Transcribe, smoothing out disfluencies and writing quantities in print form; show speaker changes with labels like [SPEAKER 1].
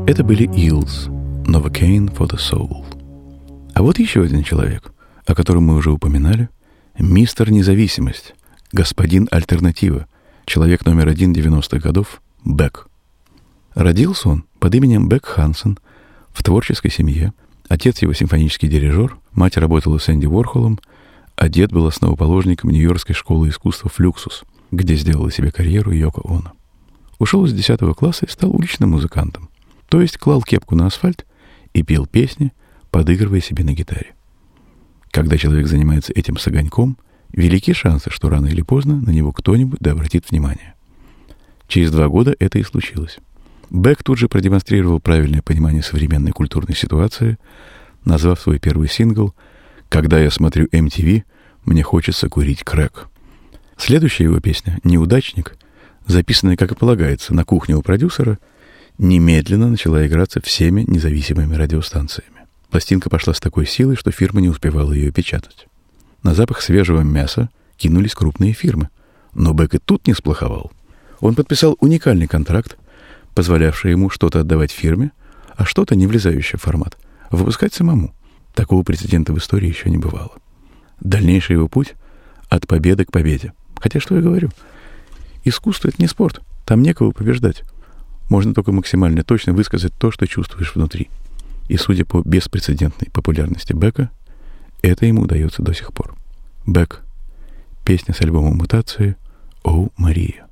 [SPEAKER 1] Это были Eels, Novocaine for the Soul. А вот еще один человек, о котором мы уже упоминали, мистер Независимость, господин Альтернатива, человек номер 1 90-х годов, Бек. Родился он под именем Бек Хансен в творческой семье. Отец его симфонический дирижер, мать работала с Энди Уорхолом, а дед был основоположником Нью-Йоркской школы искусства «Флюксус», где сделала себе карьеру Йоко Оно. Ушел из 10 класса и стал уличным музыкантом, то есть клал кепку на асфальт и пел песни, подыгрывая себе на гитаре. Когда человек занимается этим с огоньком, велики шансы, что рано или поздно на него кто-нибудь да обратит внимание. Через 2 года это и случилось. Бек тут же продемонстрировал правильное понимание современной культурной ситуации, назвав свой первый сингл «Когда я смотрю MTV, мне хочется курить крэк». Следующая его песня «Неудачник», записанная, как и полагается, на кухне у продюсера, немедленно начала играться всеми независимыми радиостанциями. Пластинка пошла с такой силой, что фирма не успевала ее печатать. На запах свежего мяса кинулись крупные фирмы. Но Бек и тут не сплоховал. Он подписал уникальный контракт, позволявший ему что-то отдавать фирме, а что-то, не влезающее в формат, выпускать самому. Такого прецедента в истории еще не бывало. Дальнейший его путь от победы к победе. Хотя, что я говорю, искусство — это не спорт, там некого побеждать. Можно только максимально точно высказать то, что чувствуешь внутри. И, судя по беспрецедентной популярности Бека, это ему удается до сих пор. Бек. Песня с альбома «Мутации» «О, Мария».